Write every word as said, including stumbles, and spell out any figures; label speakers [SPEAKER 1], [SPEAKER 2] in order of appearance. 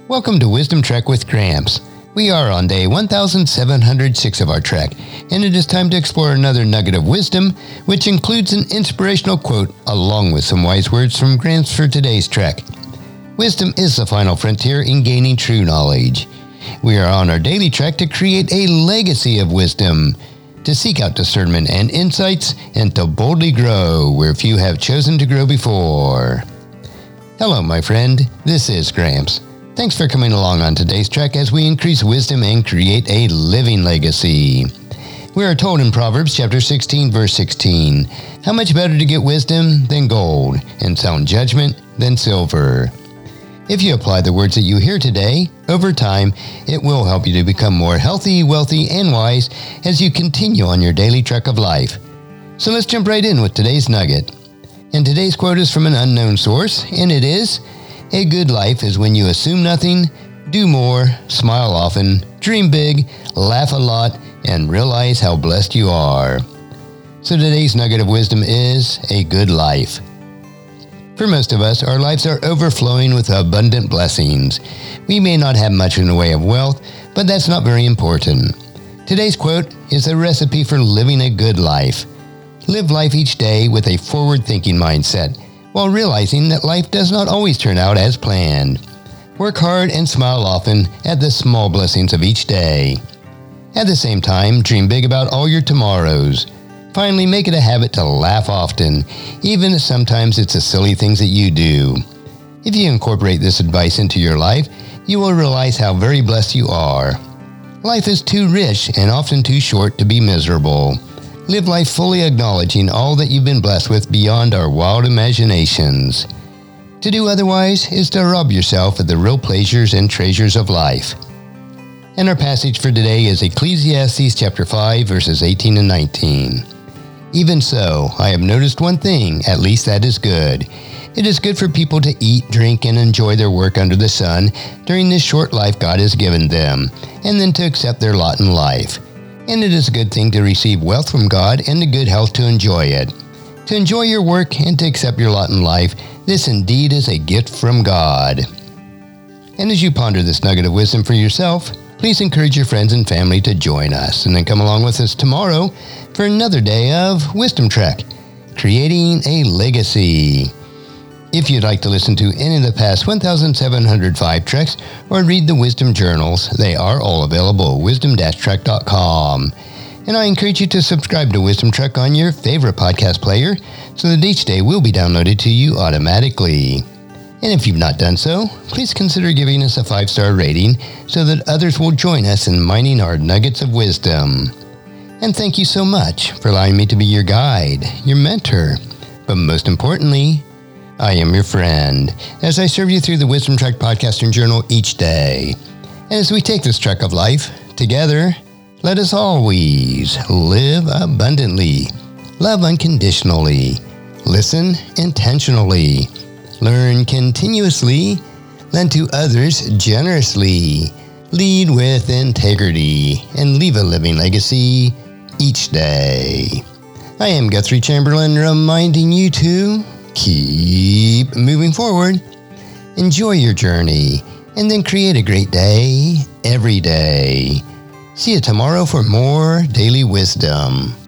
[SPEAKER 1] Welcome to Wisdom Trek with Gramps. We are on day one thousand seven hundred six of our trek, and it is time to explore another nugget of wisdom, which includes an inspirational quote along with some wise words from Gramps for today's trek. Wisdom is the final frontier in gaining true knowledge. We are on our daily trek to create a legacy of wisdom, to seek out discernment and insights, and to boldly grow where few have chosen to grow before. Hello, my friend. This is Gramps. Thanks for coming along on today's trek as we increase wisdom and create a living legacy. We are told in Proverbs chapter sixteen, verse sixteen, how much better to get wisdom than gold, and sound judgment than silver. If you apply the words that you hear today, over time, it will help you to become more healthy, wealthy, and wise as you continue on your daily trek of life. So let's jump right in with today's nugget. And today's quote is from an unknown source, and it is, "A good life is when you assume nothing, do more, smile often, dream big, laugh a lot, and realize how blessed you are." So today's nugget of wisdom is a good life. For most of us, our lives are overflowing with abundant blessings. We may not have much in the way of wealth, but that's not very important. Today's quote is a recipe for living a good life. Live life each day with a forward-thinking mindset, while realizing that life does not always turn out as planned. Work hard and smile often at the small blessings of each day. At the same time, dream big about all your tomorrows. Finally, make it a habit to laugh often, even if sometimes it's the silly things that you do. If you incorporate this advice into your life, you will realize how very blessed you are. Life is too rich and often too short to be miserable. Live life fully acknowledging all that you've been blessed with beyond our wild imaginations. To do otherwise is to rob yourself of the real pleasures and treasures of life. And our passage for today is Ecclesiastes chapter five, verses eighteen and nineteen. "Even so, I have noticed one thing, at least that is good. It is good for people to eat, drink, and enjoy their work under the sun during this short life God has given them, and then to accept their lot in life. And it is a good thing to receive wealth from God and the good health to enjoy it. To enjoy your work and to accept your lot in life, this indeed is a gift from God." And as you ponder this nugget of wisdom for yourself, please encourage your friends and family to join us, and then come along with us tomorrow for another day of Wisdom Trek, creating a legacy. If you'd like to listen to any of the past one thousand seven hundred five treks or read the Wisdom Journals, they are all available at wisdom dash trek dot com. And I encourage you to subscribe to Wisdom Trek on your favorite podcast player so that each day will be downloaded to you automatically. And if you've not done so, please consider giving us a five-star rating so that others will join us in mining our nuggets of wisdom. And thank you so much for allowing me to be your guide, your mentor, but most importantly, I am your friend, as I serve you through the Wisdom Trek podcast and journal each day. And as we take this trek of life together, let us always live abundantly, love unconditionally, listen intentionally, learn continuously, lend to others generously, lead with integrity, and leave a living legacy each day. I am Guthrie Chamberlain, reminding you to keep moving forward, enjoy your journey, and then create a great day every day. See you tomorrow for more daily wisdom.